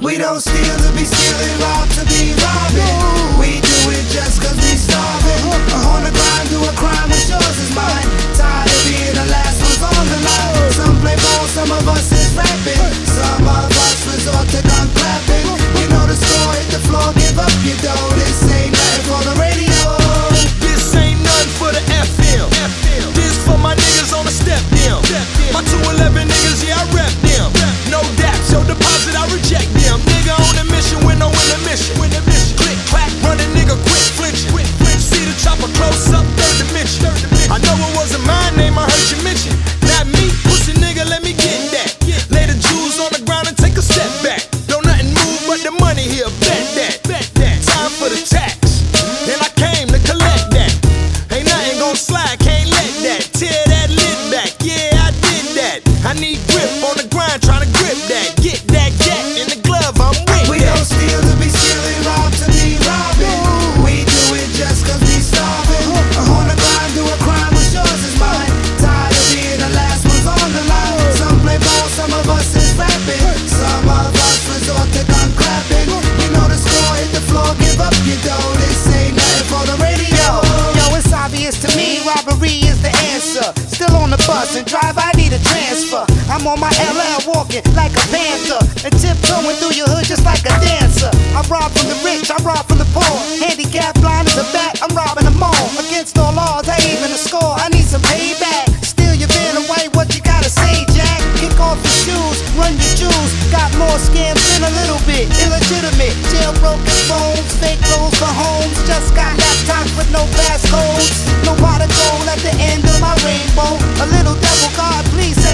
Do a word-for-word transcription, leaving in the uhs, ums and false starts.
We don't steal to be stealing, rob to be robbing. We do it just cause we starving. On the grind, do a crime when yours is mine. Tired of being the last ones on the line. Some play ball, some of us is rapping. Some of us resort to gun clapping. You know the score, hit the floor, give up your dough. This ain't nothing for the radio. This ain't nothing for the F M. This for my niggas on the step down. My two eleven niggas, yeah, I rep them. No daps, yo deposit, I reject them. Nigga on a mission with no intermission. Click, clack, run a nigga quick flinching. See the chopper close up, third dimension. I know it wasn't my name, I heard you mention. Not me, pussy nigga, let me get that. Lay the jewels on the ground and take a step back. Don't nothing move but the money here, bet that. Time for the tax, and I came to collect that. Ain't nothing gon' slide, can't let that. Tear that lid back, yeah, I did that. I need grip on the grind, tryna grip that. Get that gat in the glove, I'm with We that. don't steal to be stealing, rob to be robbing. We do it just cause we starving. On the grind, do a crime when yours is mine. Tired of being the last ones on the line. Some play ball, some of us is rapping. Some of us resort to gun clapping. You know the score, hit the floor, give up your dough. This ain't nothing for the radio. Yo, it's obvious to me, robbery is the answer. Still on the bus and drive, I need a transfer. I'm on my L L walking like a panther and tiptoeing through your hood just like a dancer. I rob from the rich, I rob from the poor. Handicapped, blind as a bat, I'm robbing them all. Against all odds, I even a score. I need some payback. Steal your van away, what you gotta say, Jack? Kick off your shoes, run your jewels. Got more scams than a little bit. Illegitimate, jailbroken phones, fake loans for homes. Just got laptops with no passcodes. No pot of gold at the end of my rainbow. A little devil, God, please